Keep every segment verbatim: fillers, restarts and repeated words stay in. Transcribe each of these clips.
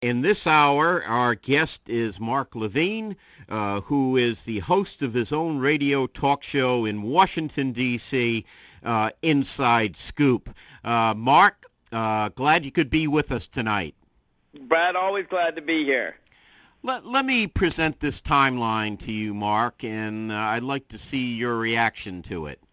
In this hour, our guest is Mark Levine, uh, who is the host of his own radio talk show in Washington, D C, uh, Inside Scoop. Uh, Mark, uh, glad you could be with us tonight. Brad, always glad to be here. Let, let me present this timeline to you, Mark, and uh, I'd like to see your reaction to it.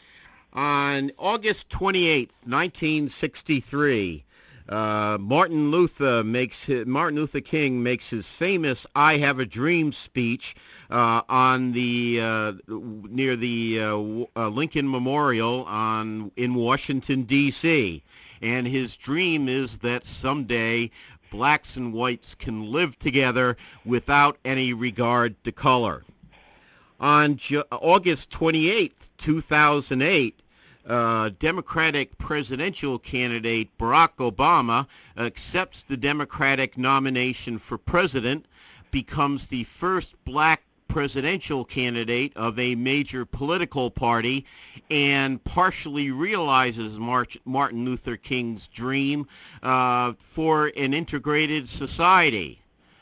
On August twenty-eighth, nineteen sixty-three, Uh, Martin Luther makes his, Martin Luther King makes his famous "I Have a Dream" speech uh, on the uh, near the uh, uh, Lincoln Memorial on in Washington, D C, and his dream is that someday blacks and whites can live together without any regard to color. On Ju- August twenty-eighth, two thousand eight. Uh, Democratic presidential candidate Barack Obama accepts the Democratic nomination for president, becomes the first black presidential candidate of a major political party, and partially realizes March, Martin Luther King's dream uh, for an integrated society.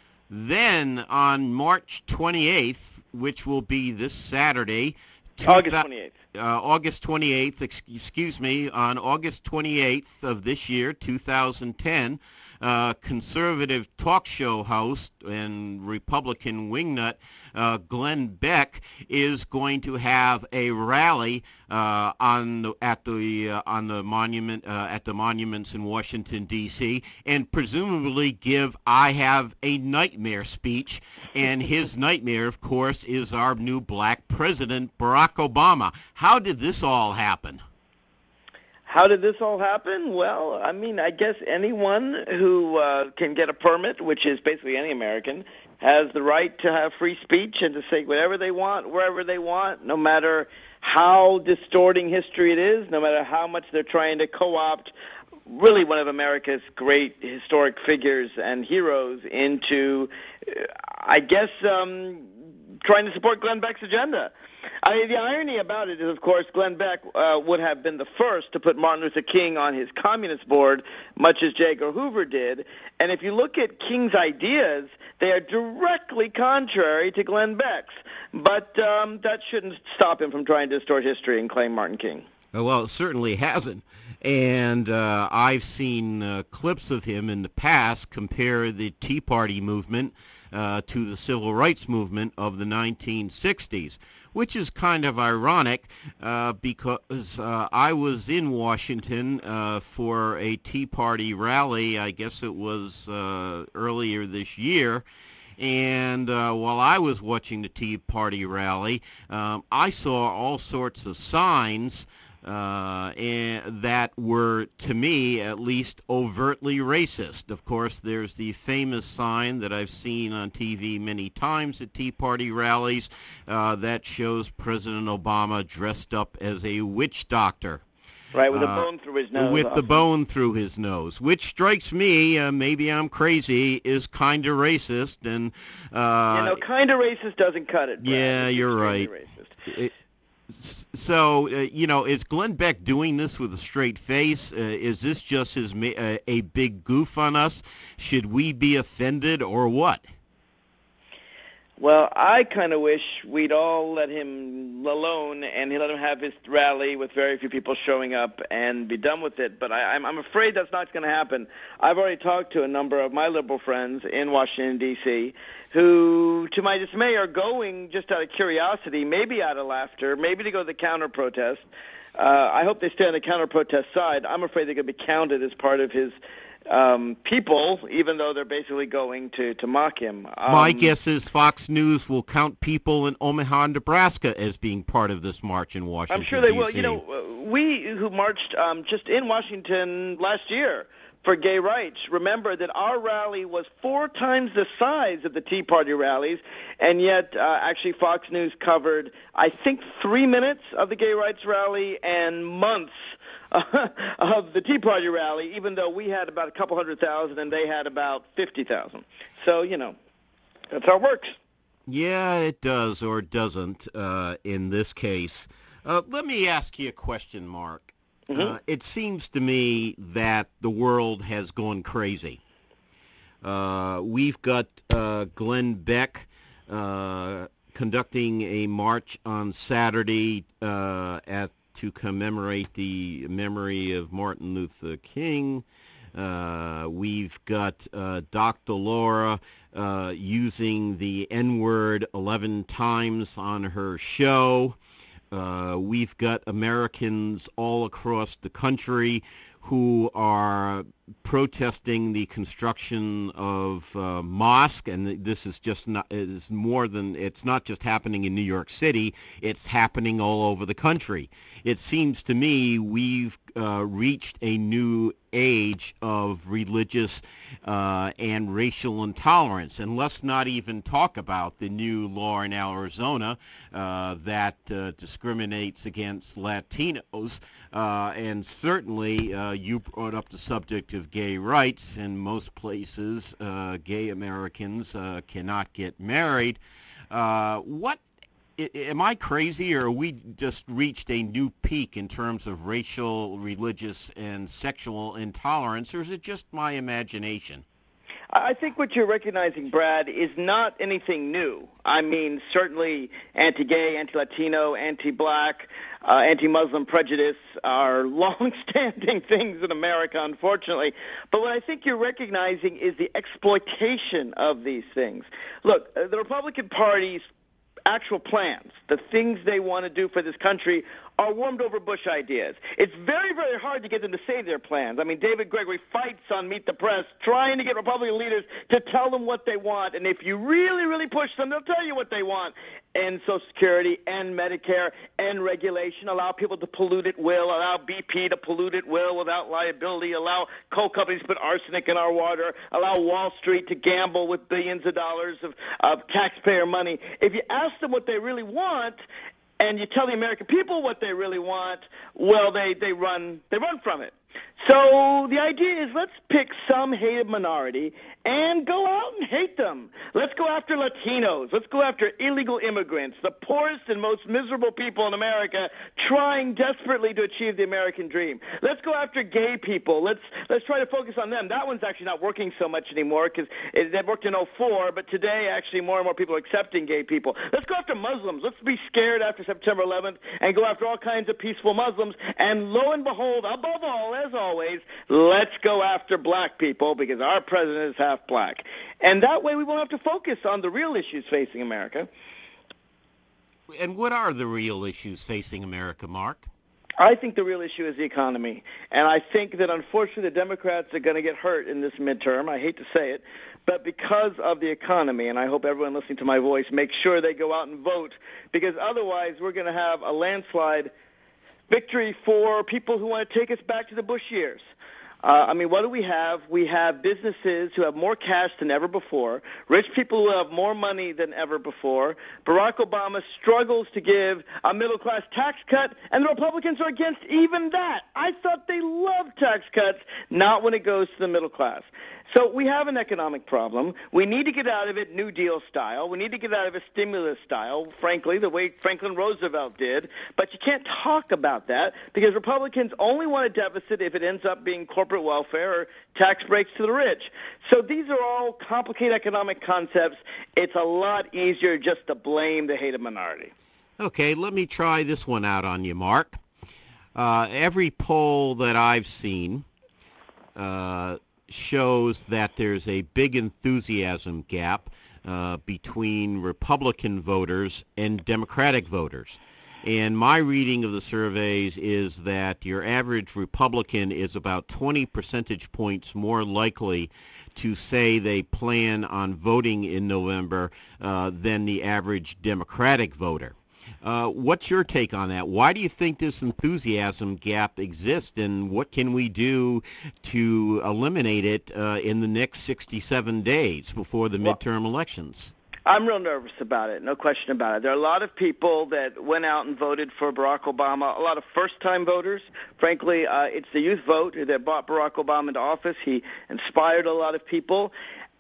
Then on March twenty-eighth, which will be this Saturday, August twenty-eighth. Uh, August twenty-eighth, excuse me, on August twenty-eighth of this year, two thousand ten, uh, conservative talk show host and Republican wingnut uh, Glenn Beck is going to have a rally uh, on the, at the uh, on the monument uh, at the monuments in Washington, D C, and presumably give "I Have a Nightmare" speech. And his nightmare, of course, is our new black president, Barack Obama. How did this all happen? How did this all happen? Well, I mean, I guess anyone who uh, can get a permit, which is basically any American, has the right to have free speech and to say whatever they want, wherever they want, no matter how distorting history it is, no matter how much they're trying to co-opt really one of America's great historic figures and heroes into, I guess, um, trying to support Glenn Beck's agenda. I mean, the irony about it is, of course, Glenn Beck uh, would have been the first to put Martin Luther King on his communist board, much as J. Edgar Hoover did. And if you look at King's ideas, they are directly contrary to Glenn Beck's. But um, that shouldn't stop him from trying to distort history and claim Martin King. Well, it certainly hasn't. And uh, I've seen uh, clips of him in the past compare the Tea Party movement uh, to the Civil Rights Movement of the nineteen sixties, which is kind of ironic uh, because uh, I was in Washington uh, for a Tea Party rally, I guess it was uh, earlier this year, and uh, while I was watching the Tea Party rally, um, I saw all sorts of signs Uh, and that were, to me, at least overtly racist. Of course, there's the famous sign that I've seen on T V many times at Tea Party rallies uh, that shows President Obama dressed up as a witch doctor. Right, with a uh, bone through his nose. With often. the bone through his nose, which strikes me, uh, maybe I'm crazy, is kind of racist. And uh, you know, kind of racist doesn't cut it, Brad. Yeah, It's you're right. Racist. It, So, uh, you know, is Glenn Beck doing this with a straight face? Uh, is this just his ma- uh, a big goof on us? Should we be offended or what? Well, I kind of wish we'd all let him alone and let him have his rally with very few people showing up and be done with it. But I, I'm, I'm afraid that's not going to happen. I've already talked to a number of my liberal friends in Washington, D C, who, to my dismay, are going just out of curiosity, maybe out of laughter, maybe to go to the counter-protest. Uh, I hope they stay on the counter-protest side. I'm afraid they're going to be counted as part of his um, people, even though they're basically going to, to mock him. Um, My guess is Fox News will count people in Omaha, Nebraska as being part of this march in Washington, I'm sure they D C. will. You know, we who marched um, just in Washington last year for gay rights, remember that our rally was four times the size of the Tea Party rallies, and yet uh, actually Fox News covered, I think, three minutes of the gay rights rally and months uh, of the Tea Party rally, even though we had about a couple hundred thousand and they had about fifty thousand. So, you know, that's how it works. Yeah, it does or doesn't uh, in this case. Uh, let me ask you a question, Mark. Mm-hmm. Uh, it seems to me that the world has gone crazy. Uh, we've got uh, Glenn Beck uh, conducting a march on Saturday uh, at to commemorate the memory of Martin Luther King. Uh, we've got uh, Doctor Laura uh, using the N-word eleven times on her show. Uh, we've got Americans all across the country who are protesting the construction of uh, mosque, and this is just not is more than it's not just happening in New York City; it's happening all over the country. It seems to me we've uh, reached a new age of religious uh, and racial intolerance, and let's not even talk about the new law in Arizona uh, that uh, discriminates against Latinos. Uh, and certainly, uh, you brought up the subject of gay rights. In most places, uh, gay Americans uh, cannot get married. Uh, what, I- am I crazy, or have we just reached a new peak in terms of racial, religious, and sexual intolerance, or is it just my imagination? I think what you're recognizing, Brad, is not anything new. I mean, certainly anti-gay, anti-Latino, anti-black, uh, anti-Muslim prejudice are long-standing things in America, unfortunately. But what I think you're recognizing is the exploitation of these things. Look, uh, the Republican Party's actual plans, the things they want to do for this country, are warmed over Bush ideas. It's very, very hard to get them to say their plans. I mean, David Gregory fights on Meet the Press trying to get Republican leaders to tell them what they want. And if you really, really push them, they'll tell you what they want. End Social Security, end Medicare, end regulation, allow people to pollute at will, allow B P to pollute at will without liability, allow coal companies to put arsenic in our water, allow Wall Street to gamble with billions of dollars of, of taxpayer money. If you ask them what they really want, and you tell the American people what they really want, well, they, they run they run from it. So the idea is let's pick some hated minority and go out and hate them. Let's go after Latinos. Let's go after illegal immigrants, the poorest and most miserable people in America trying desperately to achieve the American dream. Let's go after gay people. Let's let's try to focus on them. That one's actually not working so much anymore because it worked in oh four, but today actually more and more people are accepting gay people. Let's go after Muslims. Let's be scared after September eleventh and go after all kinds of peaceful Muslims. And lo and behold, above all, as always, let's go after black people because our president is half black. And that way we won't have to focus on the real issues facing America. And what are the real issues facing America, Mark? I think the real issue is the economy. And I think that, unfortunately, the Democrats are going to get hurt in this midterm. I hate to say it. But because of the economy, and I hope everyone listening to my voice makes sure they go out and vote, because otherwise we're going to have a landslide victory for people who want to take us back to the Bush years. Uh, I mean, what do we have? We have businesses who have more cash than ever before, rich people who have more money than ever before. Barack Obama struggles to give a middle-class tax cut, and the Republicans are against even that. I thought they loved tax cuts, not when it goes to the middle class. So we have an economic problem. We need to get out of it New Deal style. We need to get out of it stimulus style, frankly, the way Franklin Roosevelt did. But you can't talk about that because Republicans only want a deficit if it ends up being corporate welfare or tax breaks to the rich. So these are all complicated economic concepts. It's a lot easier just to blame the hated minority. Okay, let me try this one out on you, Mark. Uh, every poll that I've seen uh, shows that there's a big enthusiasm gap uh, between Republican voters and Democratic voters. And my reading of the surveys is that your average Republican is about twenty percentage points more likely to say they plan on voting in November uh, than the average Democratic voter. Uh, what's your take on that? Why do you think this enthusiasm gap exists, and what can we do to eliminate it uh, in the next sixty-seven days before the well, midterm elections? I'm real nervous about it, no question about it. There are a lot of people that went out and voted for Barack Obama, a lot of first-time voters. Frankly, uh, it's the youth vote that brought Barack Obama into office. He inspired a lot of people.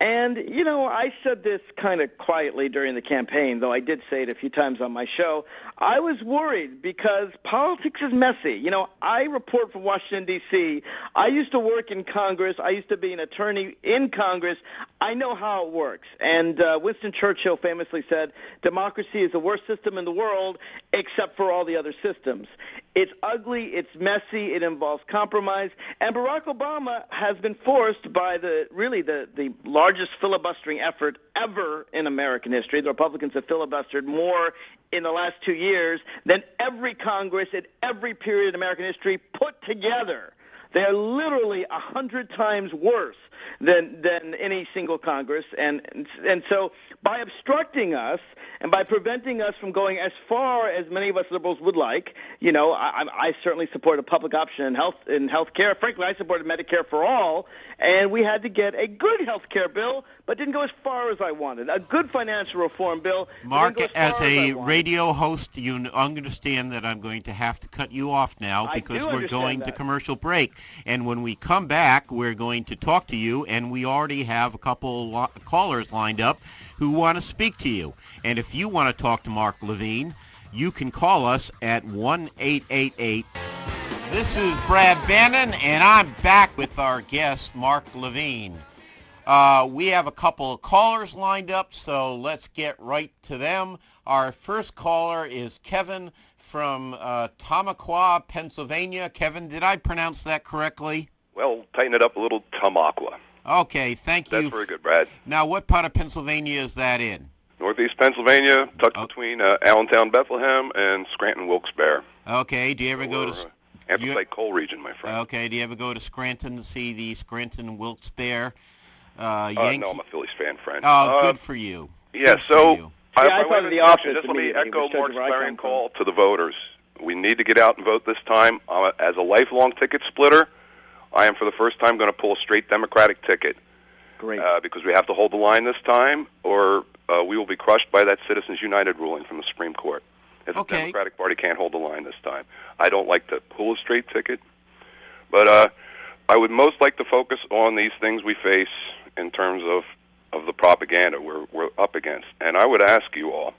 And, you know, I said this kind of quietly during the campaign, though I did say it a few times on my show. I was worried because politics is messy. You know, I report from Washington, D C I used to work in Congress. I used to be an attorney in Congress. I know how it works. And uh, Winston Churchill famously said, democracy is the worst system in the world except for all the other systems. It's ugly, it's messy, it involves compromise, and Barack Obama has been forced by the really the, the largest filibustering effort ever in American history. The Republicans have filibustered more in the last two years than every Congress in every period in American history put together. They are literally a hundred times worse than than any single Congress, and and so by obstructing us and by preventing us from going as far as many of us liberals would like, you know, I, I certainly support a public option in health in health care. Frankly, I supported Medicare for all, and we had to get a good health care bill, but didn't go as far as I wanted. A good financial reform bill. Mark, as, as a radio host, you understand that I'm going to have to cut you off now because we're going that. to commercial break. And when we come back, we're going to talk to you, and we already have a couple lo- callers lined up who want to speak to you. And if you want to talk to Mark Levine, you can call us at one eight eight eight. This is Brad Bannon, and I'm back with our guest, Mark Levine. Uh, we have a couple of callers lined up, so let's get right to them. Our first caller is Kevin from uh, Tamaqua, Pennsylvania. Kevin, did I pronounce that correctly? Well, tighten it up a little, Tamaqua. Okay, thank you. That's very good, Brad. Now, what part of Pennsylvania is that in? Northeast Pennsylvania, tucked oh. between uh, Allentown, Bethlehem, and Scranton, Wilkes-Barre. Okay, do you ever or, go to... Uh, Anthracite coal region, my friend. Okay, do you ever go to Scranton to see the Scranton Wilkes-Barre uh, uh, Yankee? No, I'm a Phillies fan, friend. Oh, uh, good for you. Yeah, good so... You. I, yeah, I, I thought of the office Just let me immediately, echo which Mark's where I clarion come call to the voters. We need to get out and vote this time. Uh, as a lifelong ticket splitter, I am for the first time going to pull a straight Democratic ticket. Great. Uh, because we have to hold the line this time, or uh, we will be crushed by that Citizens United ruling from the Supreme Court. If Okay. the Democratic Party can't hold the line this time. I don't like to pull a straight ticket, but uh, I would most like to focus on these things we face in terms of, of the propaganda we're, we're up against. And I would ask you all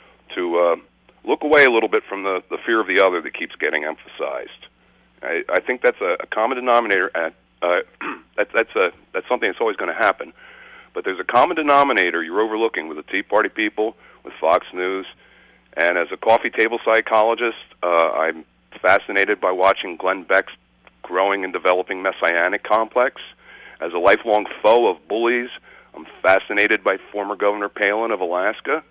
to uh, look away a little bit from the, the fear of the other that keeps getting emphasized. I, I think that's a, a common denominator. At uh, that, that's a that's something that's always going to happen. But there's a common denominator you're overlooking with the Tea Party people, with Fox News, and as a coffee table psychologist, uh, I'm fascinated by watching Glenn Beck's growing and developing messianic complex. As a lifelong foe of bullies, I'm fascinated by former Governor Palin of Alaska,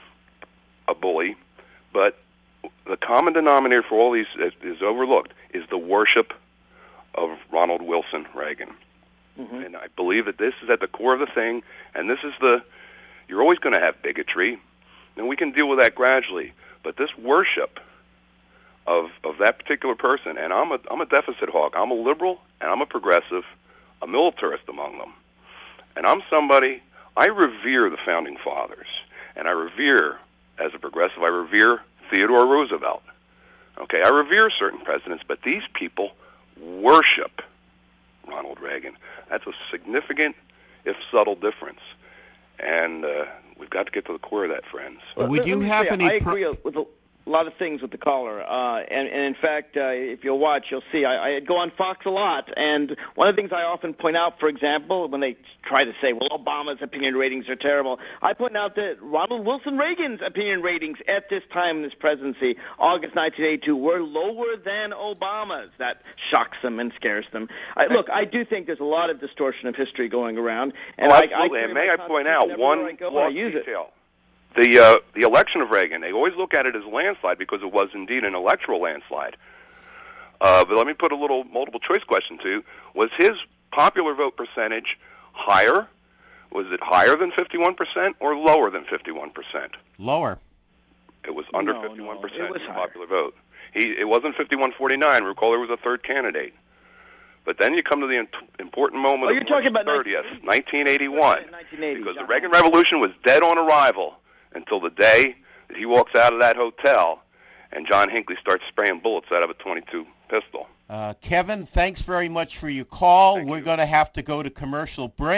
a bully. But the common denominator for all these is, is overlooked, is the worship of Ronald Wilson Reagan. Mm-hmm. And I believe that this is at the core of the thing, and this is the, you're always going to have bigotry, and we can deal with that gradually. But this worship of of that particular person, and I'm a I'm a deficit hawk. I'm a liberal, and I'm a progressive, a militarist among them. And I'm somebody, I revere the Founding Fathers, and I revere, as a progressive, I revere Theodore Roosevelt. Okay, I revere certain presidents, but these people worship Ronald Reagan. That's a significant, if subtle, difference. And uh, we've got to get to the core of that, friends. Well, Would you have any... I pro- agree with a lot of things with the caller. Uh, and, and, in fact, uh, if you'll watch, you'll see I, I go on Fox a lot. And one of the things I often point out, for example, when they try to say, well, Obama's opinion ratings are terrible, I point out that Ronald Wilson Reagan's opinion ratings at this time in his presidency, August nineteen eighty-two, were lower than Obama's. That shocks them and scares them. I, look, I do think there's a lot of distortion of history going around. And oh, I, absolutely. I and may I point out one I go, lost I use detail. It. The uh, the election of Reagan, they always look at it as a landslide because it was indeed an electoral landslide. Uh, but let me put a little multiple choice question to you. Was his popular vote percentage higher? Was it higher than fifty-one percent or lower than fifty-one percent? Lower. It was under no, fifty-one percent no, it was in higher. popular vote. He It wasn't fifty-one forty-nine. Recall there was a third candidate. But then you come to the in- important moment Oh, of you're March talking about thirtieth, nineteen nineteen eighty-one, nineteen eighty, because the John. Reagan Revolution was dead on arrival until the day that he walks out of that hotel and John Hinckley starts spraying bullets out of a twenty-two pistol. Uh, Kevin, thanks very much for your call. Thank We're you. going to have to go to commercial break,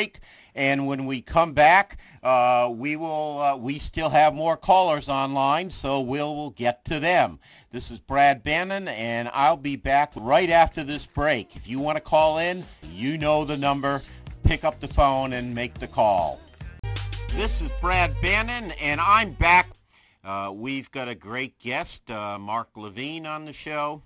And when we come back, uh, we will. Uh, we still have more callers online, so we'll, we'll get to them. This is Brad Bannon, and I'll be back right after this break. If you want to call in, you know the number. Pick up the phone and make the call. This is Brad Bannon, and I'm back. Uh, we've got a great guest, uh, Mark Levine, on the show.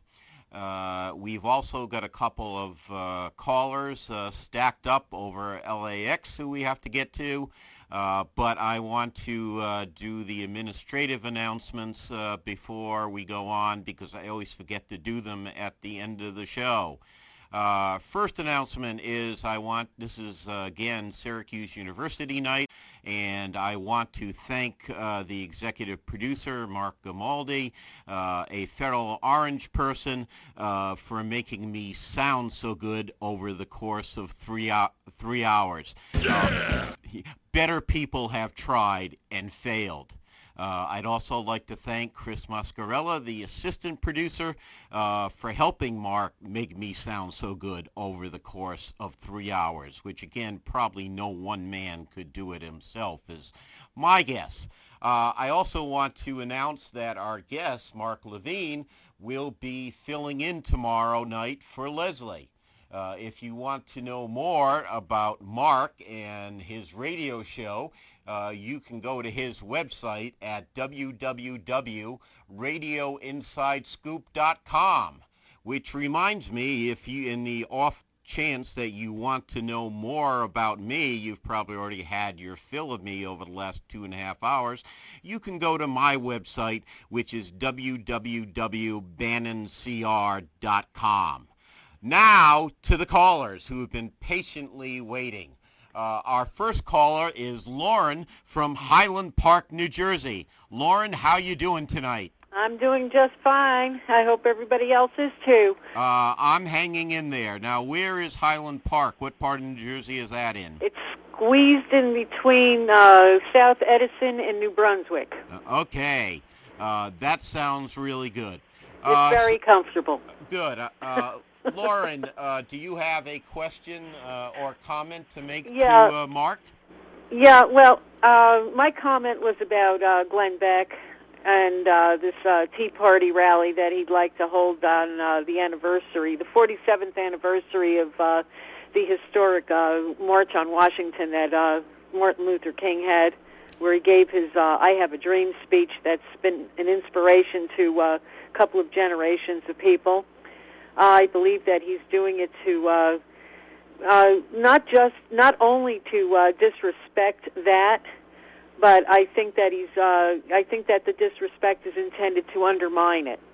Uh, we've also got a couple of uh, callers uh, stacked up over L A X who we have to get to, uh, but I want to uh, do the administrative announcements uh, before we go on because I always forget to do them at the end of the show. Uh, first announcement is I want, this is uh, again Syracuse University night, and I want to thank uh, the executive producer, Mark Gamaldi, uh, a Federal Orange person, uh, for making me sound so good over the course of three, uh, three hours. Uh, better people have tried and failed. Uh, I'd also like to thank Chris Mascarella, the assistant producer, uh, for helping Mark make me sound so good over the course of three hours, which, again, probably no one man could do it himself, is my guess. Uh, I also want to announce that our guest, Mark Levine, will be filling in tomorrow night for Leslie. Uh, if you want to know more about Mark and his radio show, Uh, you can go to his website at w w w dot radio inside scoop dot com, which reminds me, if you, in the off chance that you want to know more about me, you've probably already had your fill of me over the last two and a half hours, you can go to my website, which is w w w dot bannon c r dot com. Now to the callers who have been patiently waiting. Uh, our first caller is Lauren from Highland Park, New Jersey. Lauren, how you doing tonight? I'm doing just fine. I hope everybody else is too. Uh, I'm hanging in there. Now, where is Highland Park? What part of New Jersey is that in? It's squeezed in between uh, South Edison and New Brunswick. Uh, okay. Uh, that sounds really good. It's uh, very comfortable. Good. Uh, uh, Lauren, uh, do you have a question uh, or comment to make yeah. to uh, Mark? Yeah, well, uh, my comment was about uh, Glenn Beck and uh, this uh, Tea Party rally that he'd like to hold on uh, the anniversary, the forty-seventh anniversary of uh, the historic uh, March on Washington that uh, Martin Luther King had, where he gave his uh, I Have a Dream speech that's been an inspiration to uh, a couple of generations of people. I believe that he's doing it to uh, uh, not just, not only to uh, disrespect that, but I think that he's, uh, I think that the disrespect is intended to undermine it.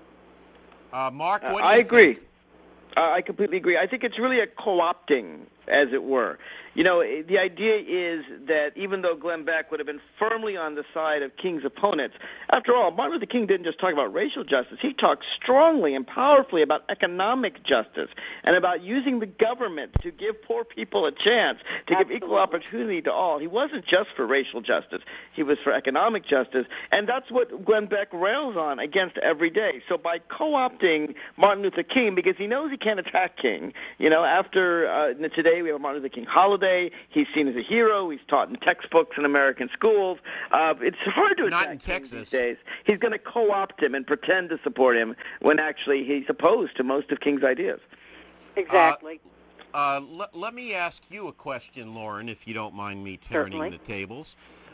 Uh, Mark, what do uh, you I agree. think? Uh, I completely agree. I think it's really a co-opting, as it were. You know, the idea is that even though Glenn Beck would have been firmly on the side of King's opponents, after all, Martin Luther King didn't just talk about racial justice. He talked strongly and powerfully about economic justice and about using the government to give poor people a chance, to Absolutely. give equal opportunity to all. He wasn't just for racial justice. He was for economic justice, and that's what Glenn Beck rails on against every day. So by co-opting Martin Luther King, because he knows he can't attack King, you know, after uh, today we have a Martin Luther King holiday. He's seen as a hero. He's taught in textbooks in American schools. Uh, it's hard to Not attack in King Texas. these days. He's going to co-opt him and pretend to support him when actually he's opposed to most of King's ideas. Exactly. Uh, uh, let, let me ask you a question, Lauren, if you don't mind me turning Certainly. the tables.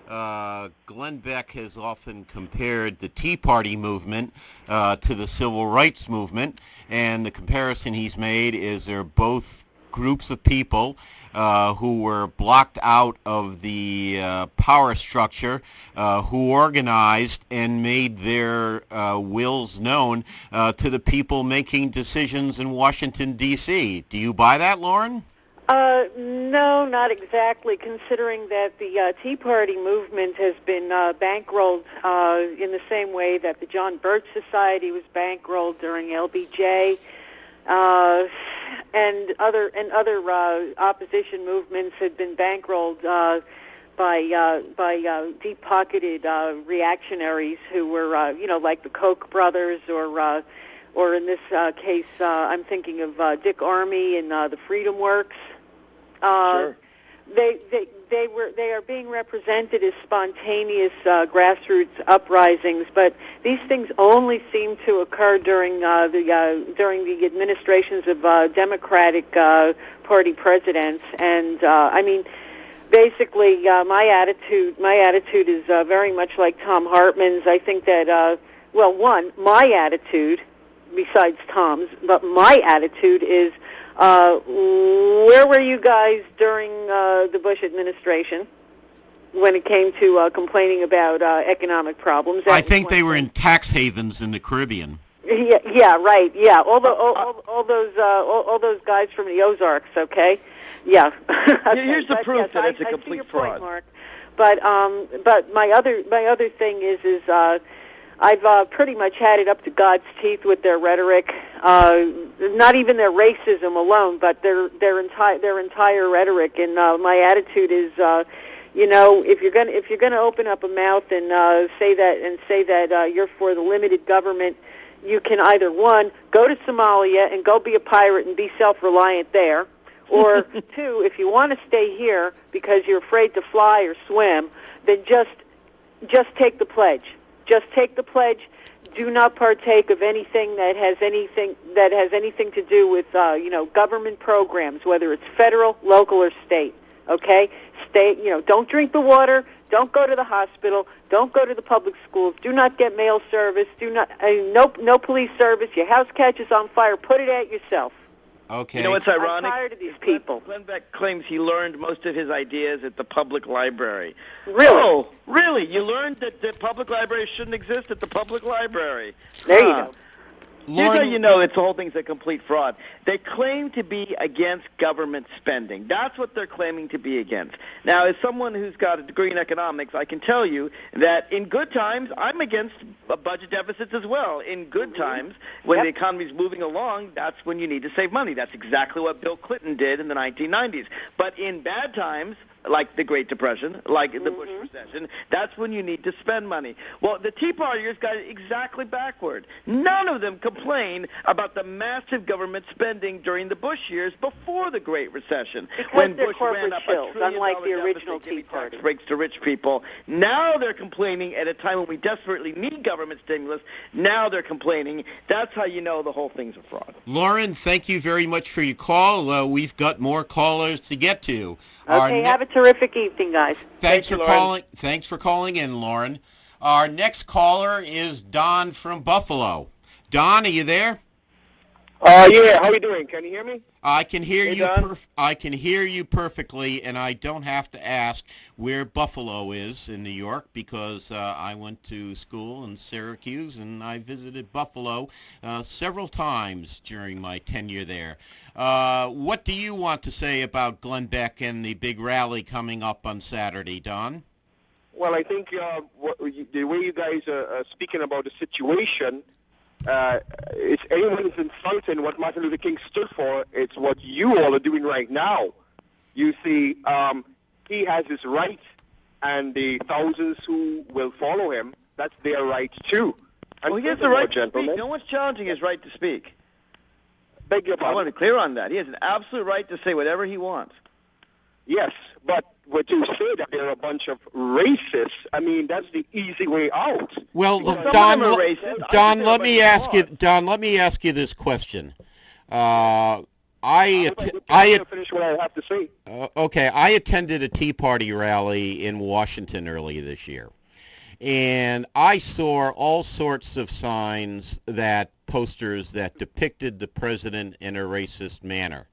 Uh, Glenn Beck has often compared the Tea Party movement uh, to the Civil Rights movement, and the comparison he's made is they're both groups of people uh, who were blocked out of the uh, power structure, uh, who organized and made their uh, wills known uh, to the people making decisions in Washington, D C Do you buy that, Lauren? Uh, no, not exactly, considering that the uh, Tea Party movement has been uh, bankrolled uh, in the same way that the John Birch Society was bankrolled during L B J. Uh, and other and other uh, opposition movements had been bankrolled uh, by uh, by uh, deep-pocketed uh, reactionaries who were, uh, you know, like the Koch brothers, or uh, or in this uh, case, uh, I'm thinking of uh, Dick Armey and uh, the Freedom Works. Uh, Sure. They, they they were they are being represented as spontaneous uh, grassroots uprisings, but these things only seem to occur during uh, the uh, during the administrations of uh, Democratic uh, Party presidents. And uh, I mean, basically, uh, my attitude my attitude is uh, very much like Thom Hartmann's. I think that uh, well, one, my attitude, besides Tom's, but my attitude is. Uh, where were you guys during uh, the Bush administration when it came to uh, complaining about uh, economic problems? That I think they were in tax havens in the Caribbean. Yeah, yeah, right. Yeah, all the all, all, all those uh, all, all those guys from the Ozarks. Okay, yeah. Okay. Here's the but, proof yes, that I, it's a I complete see your fraud. point, Mark. But um, but my other my other thing is is. Uh, I've uh, pretty much had it up to God's teeth with their rhetoric. Uh, not even their racism alone, but their their entire their entire rhetoric. And uh, my attitude is, uh, you know, if you're gonna if you're gonna open up a mouth and uh, say that and say that uh, you're for the limited government, you can either one go to Somalia and go be a pirate and be self-reliant there, or two, if you want to stay here because you're afraid to fly or swim, then just just take the pledge. Just take the pledge. Do not partake of anything that has anything that has anything to do with, uh, you know, government programs, whether it's federal, local, or state. Okay, stay. You know, don't drink the water. Don't go to the hospital. Don't go to the public schools. Do not get mail service. Do not. Uh, no, no police service. Your house catches on fire. Put it out yourself. Okay. You know what's ironic? I'm tired of these people. Glenn Beck claims he learned most of his ideas at the public library. Really? Oh, really? You learned that the public library shouldn't exist at the public library? There you Huh. go. Here's how you know it's the whole thing's a complete fraud. They claim to be against government spending. That's what they're claiming to be against. Now, as someone who's got a degree in economics, I can tell you that in good times, I'm against budget deficits as well. In good mm-hmm. times, when yep. the economy's moving along, that's when you need to save money. That's exactly what Bill Clinton did in the nineteen nineties. But in bad times, like the Great Depression, like the Bush mm-hmm. recession, that's when you need to spend money. Well, the Tea Partiers got it exactly backward. None of them complain about the massive government spending during the Bush years before the Great Recession. Because when they're Bush corporate ran up shills, a trillion unlike the dollar original deficit, Tea Party. tax breaks to rich people. Now they're complaining at a time when we desperately need government stimulus. Now they're complaining. That's how you know the whole thing's a fraud. Lauren, thank you very much for your call. Uh, we've got more callers to get to. Okay, have a terrific evening, guys. Thanks Thank for you, Lauren. calling. Thanks for calling in, Lauren. Our next caller is Don from Buffalo. Don, are you there? Uh, yeah. How are you doing? Can you hear me? I can hear Hey, you. Don. Perf- I can hear you perfectly, and I don't have to ask where Buffalo is in New York because uh, I went to school in Syracuse and I visited Buffalo uh, several times during my tenure there. Uh, what do you want to say about Glenn Beck and the big rally coming up on Saturday, Don? Well, I think uh, what, the way you guys are uh, speaking about the situation, uh, it's anyone who's insulting what Martin Luther King stood for. It's what you all are doing right now. You see, um, he has his right, and the thousands who will follow him, that's their right too. And Well, he has the furthermore, right to gentlemen, speak. No one's challenging his right to speak. Beg your I want pardon. to be clear on that. He has an absolute right to say whatever he wants. Yes, but what you say that they're a bunch of racists, I mean, that's the easy way out. Well, Because some Don, of them are l- racist. I Don, think let they're me a bunch of ask you. frauds. Don, let me ask you this question. Uh, I, I, att- I, I at- finish what I have to say. uh, okay, I attended a Tea Party rally in Washington earlier this year, and I saw all sorts of signs that posters that depicted the president in a racist manner.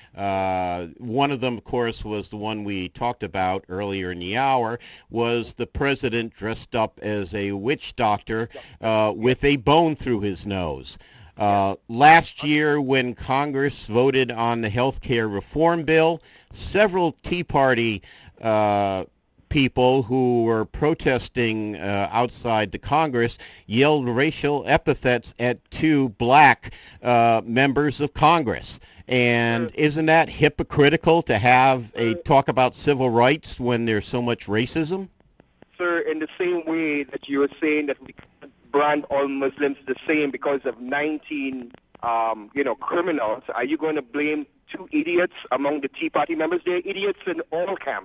Uh, one of them, of course, was the one we talked about earlier in the hour, was the president dressed up as a witch doctor uh, with a bone through his nose. Uh, last year, when Congress voted on the health care reform bill, several Tea Party uh, people who were protesting uh, outside the Congress yelled racial epithets at two black uh, members of Congress. And isn't that hypocritical to have a talk about civil rights when there's so much racism? Sir, in the same way that you were saying that we brand all Muslims the same because of nineteen, um, you know, criminals, are you going to blame two idiots among the Tea Party members? They're idiots in all camps.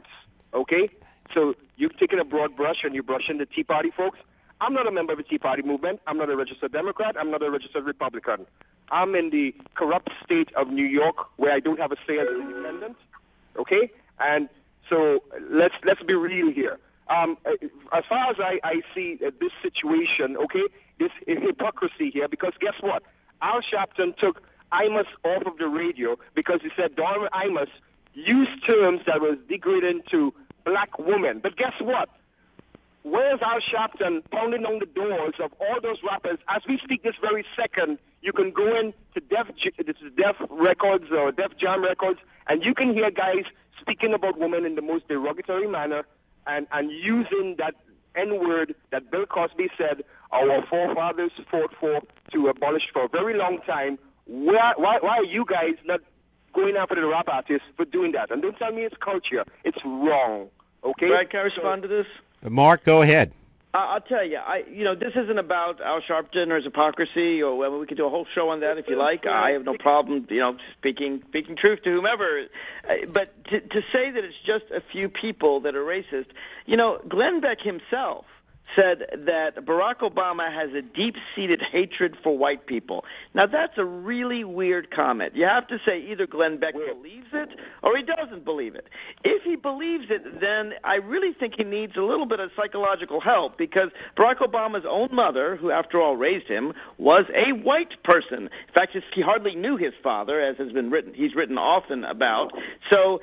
okay? So you've taken a broad brush and you're brushing the Tea Party folks. I'm not a member of the Tea Party movement. I'm not a registered Democrat. I'm not a registered Republican. I'm in the corrupt state of New York where I don't have a say as an independent, okay? And so let's let's be real here. Um, as far as I, I see uh, this situation, okay, this hypocrisy here, because guess what? Al Sharpton took Imus off of the radio because he said Don Imus used terms that was degrading to black women. But guess what? Where's Al Sharpton pounding on the doors of all those rappers? As we speak this very second, you can go in to Def, to Def Records or Def Jam Records, and you can hear guys speaking about women in the most derogatory manner and, and using that N-word that Bill Cosby said our forefathers fought for to abolish for a very long time. Why, why, why are you guys not going after the rap artists for doing that? And don't tell me it's culture. It's wrong, okay? Brad, can I respond to this? Mark, go ahead. Uh, I'll tell you, I, you know, this isn't about Al Sharpton or his hypocrisy, or well, we could do a whole show on that if you like. I have no problem, you know, speaking speaking truth to whomever. Uh, but to, to say that it's just a few people that are racist, you know, Glenn Beck himself said that Barack Obama has a deep-seated hatred for white people. Now, that's a really weird comment. You have to say either Glenn Beck believes it or he doesn't believe it. If he believes it, then I really think he needs a little bit of psychological help, because Barack Obama's own mother, who after all raised him, was a white person. In fact, he hardly knew his father, as has been written. He's written often about. So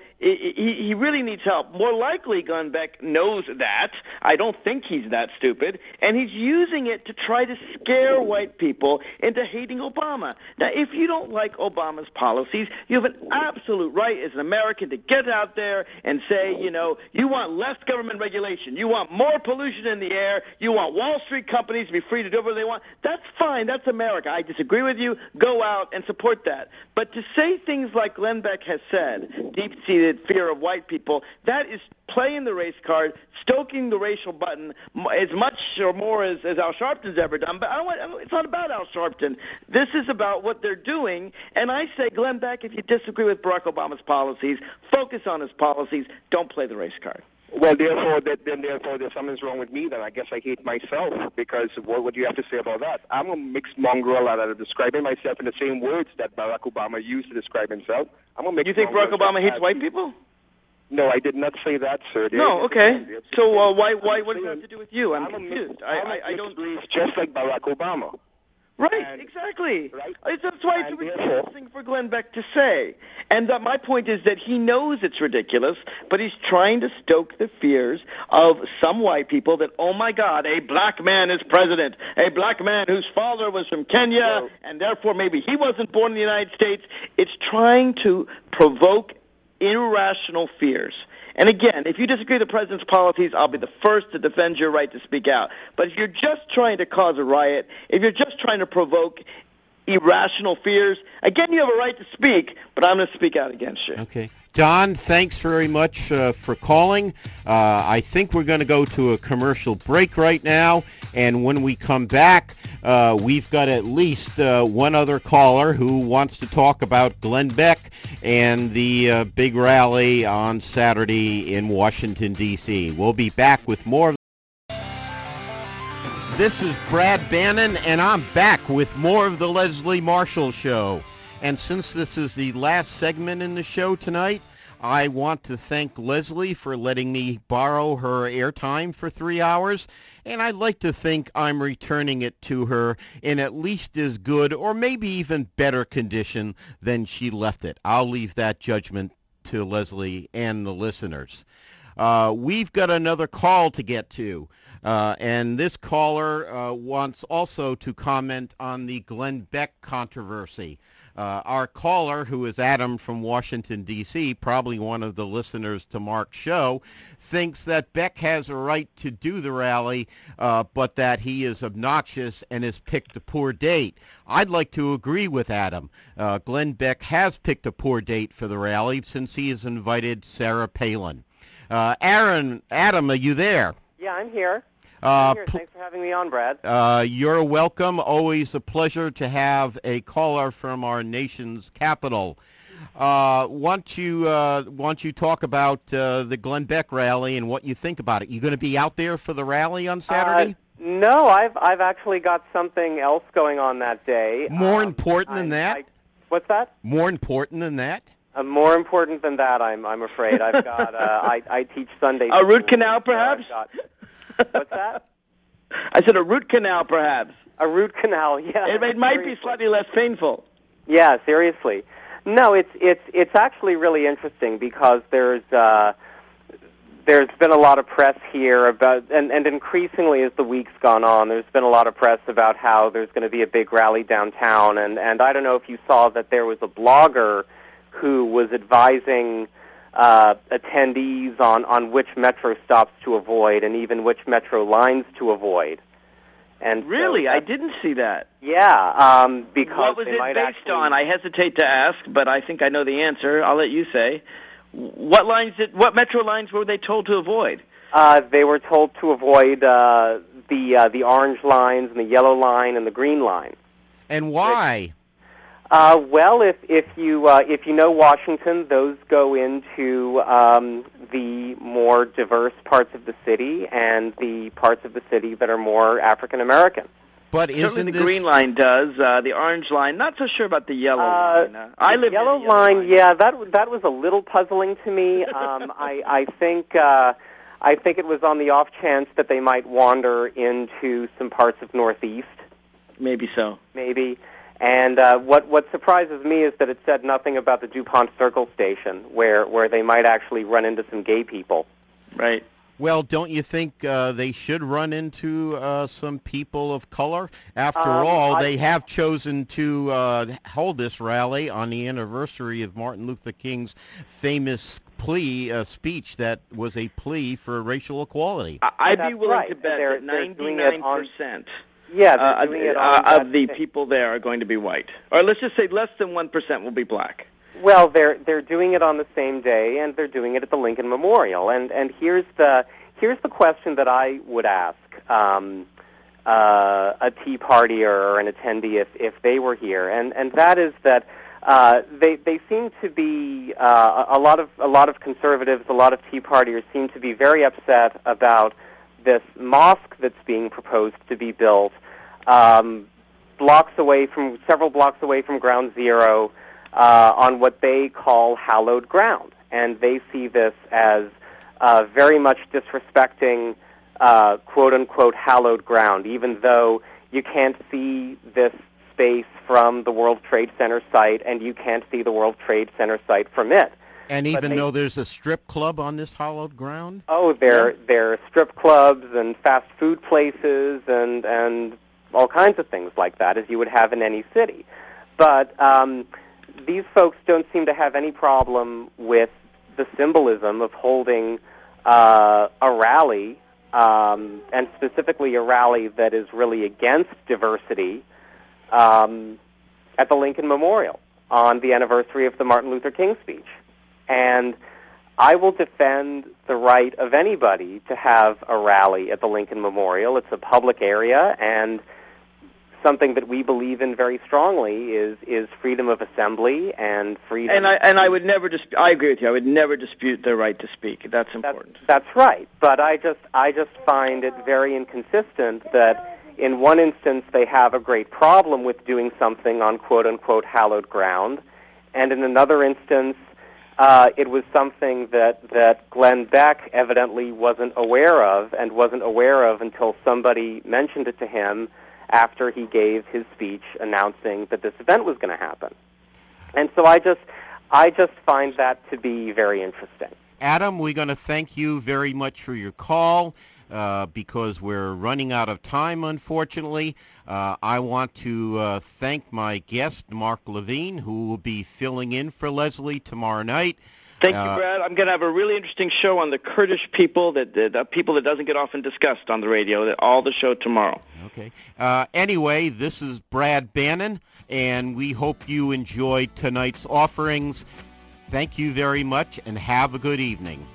he really needs help. More likely, Glenn Beck knows that. I don't think he's that stupid, and he's using it to try to scare white people into hating Obama. Now, if you don't like Obama's policies, you have an absolute right as an American to get out there and say, you know, you want less government regulation, you want more pollution in the air, you want Wall Street companies to be free to do whatever they want. That's fine. That's America. I disagree with you. Go out and support that. But to say things like Glenn Beck has said, deep-seated fear of white people, that is playing the race card, stoking the racial button as much or more as, as Al Sharpton's ever done. But I don't want, it's not about Al Sharpton. This is about what they're doing. And I say, Glenn Beck, if you disagree with Barack Obama's policies, focus on his policies. Don't play the race card. Well, therefore, that, then therefore, there's something's wrong with me. Then I guess I hate myself, because what would you have to say about that? I'm a mixed mongrel out of describing myself in the same words that Barack Obama used to describe himself. I'm a mixed You think Barack Obama hates white people? No, I did not say that, sir. No, okay. So uh, why, why, what does that have to do with you? I'm, I'm confused. A, I, I'm I, I don't believe just like Barack Obama. Right, and, exactly. Right? It's, that's why it's and a ridiculous thing for Glenn Beck to say. And uh, my point is that he knows it's ridiculous, but he's trying to stoke the fears of some white people that, oh my God, a black man is president, a black man whose father was from Kenya, well, and therefore maybe he wasn't born in the United States. It's trying to provoke irrational fears. And again, if you disagree with the president's policies, I'll be the first to defend your right to speak out. But if you're just trying to cause a riot, if you're just trying to provoke irrational fears, again, you have a right to speak, but I'm going to speak out against you. Okay. Don, thanks very much uh, for calling. Uh, I think we're going to go to a commercial break right now, and when we come back, uh, we've got at least uh, one other caller who wants to talk about Glenn Beck and the uh, big rally on Saturday in Washington, D C We'll be back with more. This is Brad Bannon, and I'm back with more of the Leslie Marshall Show. And since this is the last segment in the show tonight, I want to thank Leslie for letting me borrow her airtime for three hours. And I'd like to think I'm returning it to her in at least as good or maybe even better condition than she left it. I'll leave that judgment to Leslie and the listeners. Uh, we've got another call to get to. Uh, and this caller uh, wants also to comment on the Glenn Beck controversy. Uh, our caller, who is Adam from Washington, D C, probably one of the listeners to Mark's show, thinks that Beck has a right to do the rally, uh, but that he is obnoxious and has picked a poor date. I'd like to agree with Adam. Uh, Glenn Beck has picked a poor date for the rally since he has invited Sarah Palin. Uh, Aaron, Adam, are you there? Yeah, I'm here. Uh, I'm here. Thanks for having me on, Brad. Uh, you're welcome. Always a pleasure to have a caller from our nation's capital. uh, want you uh, want you talk about uh, the Glenn Beck rally and what you think about it. You going to be out there for the rally on Saturday? Uh, no, I've I've actually got something else going on that day. More Um, important than I- that? I- what's that? More important than that? Uh, more important than that, I'm I'm afraid. I've got uh, I I teach Sunday. A root school, canal, so I've perhaps? got- what's that? I said a root canal, perhaps. A root canal, yeah. It, it might be seriously. slightly less painful. Yeah, seriously. No, it's it's it's actually really interesting because there's uh, there's been a lot of press here about, and, and increasingly as the week's gone on, there's been a lot of press about how there's going to be a big rally downtown, and and I don't know if you saw that there was a blogger who was advising uh, attendees on on which metro stops to avoid and even which metro lines to avoid. And so Really? I that's- didn't see that. Yeah, um, because What was they it might based actually, on? I hesitate to ask, but I think I know the answer. I'll let you say. What lines did, what metro lines were they told to avoid? Uh, they were told to avoid uh, the uh, the orange lines and the yellow line and the green line. And why? Uh, well, if if you uh, if you know Washington, those go into um, the more diverse parts of the city and the parts of the city that are more African American. But Certainly isn't the this... green line does. Uh, the orange line, not so sure about the yellow Uh, line. Uh, I the live yellow in the yellow line, line. yeah, that that was a little puzzling to me. Um, I I think uh, I think it was on the off chance that they might wander into some parts of Northeast, Maybe so. maybe. And uh, what what surprises me is that it said nothing about the DuPont Circle station, where where they might actually run into some gay people. Right. Well, don't you think uh, they should run into uh, some people of color? After Um, all, I- they have chosen to uh, hold this rally on the anniversary of Martin Luther King's famous plea uh, speech that was a plea for racial equality. I, I'd That's be willing right. to bet They're- that they're doing it on- ninety-nine percent Yeah, they're uh, doing it uh, on of that the thing. people there are going to be white. Or let's just say less than one percent will be black. Well, they're they're doing it on the same day, and they're doing it at the Lincoln Memorial. And and here's the here's the question that I would ask um, uh, a Tea Partier or an attendee if if they were here, and and that is that uh, they they seem to be uh, a lot of a lot of conservatives, a lot of Tea Partiers seem to be very upset about this mosque that's being proposed to be built um, blocks away from several blocks away from Ground Zero. Uh, on what they call hallowed ground. And they see this as uh, very much disrespecting uh, quote-unquote hallowed ground, even though you can't see this space from the World Trade Center site and you can't see the World Trade Center site from it. And But even they- though there's a strip club on this hallowed ground? Oh, there, there are strip clubs and fast food places and, and all kinds of things like that, as you would have in any city. But um, these folks don't seem to have any problem with the symbolism of holding uh, a rally, um, and specifically a rally that is really against diversity, um, at the Lincoln Memorial on the anniversary of the Martin Luther King speech. And I will defend the right of anybody to have a rally at the Lincoln Memorial. It's a public area, and something that we believe in very strongly is is freedom of assembly and freedom. And I and I would never dispute. I agree with you. I would never dispute their right to speak. That's That's, important. that's right. But I just I just find it very inconsistent that in one instance they have a great problem with doing something on quote unquote hallowed ground, and in another instance uh, it was something that that Glenn Beck evidently wasn't aware of and wasn't aware of until somebody mentioned it to him after he gave his speech announcing that this event was going to happen. And so I just I just find that to be very interesting. Adam, we're going to thank you very much for your call uh, because we're running out of time, unfortunately. Uh, I want to uh, thank my guest, Mark Levine, who will be filling in for Leslie tomorrow night. Thank Uh, you, Brad. I'm going to have a really interesting show on the Kurdish people, that the, the people that doesn't get often discussed on the radio, that all the show tomorrow. Okay. Uh, anyway, this is Brad Bannon, and we hope you enjoyed tonight's offerings. Thank you very much, and have a good evening.